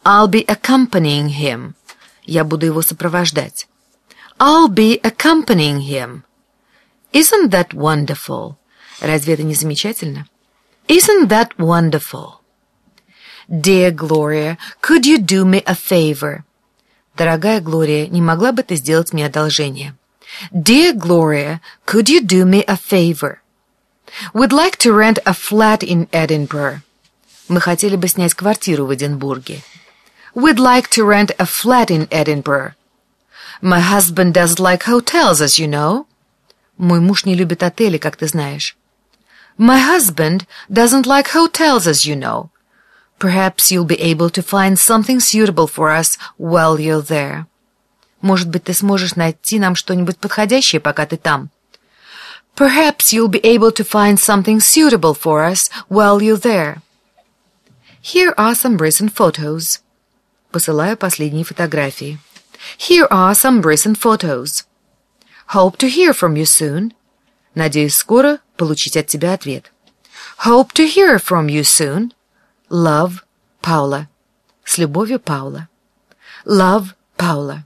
I'll be accompanying him. Я буду его сопровождать. I'll be accompanying him. Isn't that wonderful? Разве это не замечательно? Isn't that wonderful? Dear Gloria, could you do me a favor? Дорогая Глория, не могла бы ты сделать мне одолжение? Dear Gloria, could you do me a favor? We'd like to rent a flat in Edinburgh. Мы хотели бы снять квартиру в Эдинбурге. We'd like to rent a flat in Edinburgh. My husband doesn't like hotels, as you know. Мой муж не любит отели, как ты знаешь. My husband doesn't like hotels, as you know. Perhaps you'll be able to find something suitable for us while you're there. Может быть, ты сможешь найти нам что-нибудь подходящее, пока ты там. Perhaps you'll be able to find something suitable for us while you're there. Here are some recent photos. Посылаю последние фотографии. Here are some recent photos. Hope to hear from you soon. Надеюсь, скоро получить от тебя ответ. Hope to hear from you soon. Love, Paula. С любовью, Паула. Love, Paula.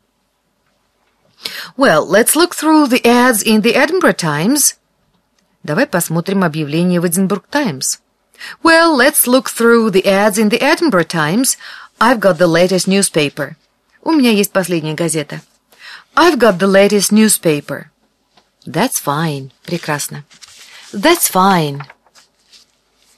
Well, let's look through the ads in the Edinburgh Times. Давай посмотрим объявления в Edinburgh Times. Well, let's look through the ads in the Edinburgh Times. I've got the latest newspaper. У меня есть последняя газета. I've got the latest newspaper. That's fine. Прекрасно. That's fine.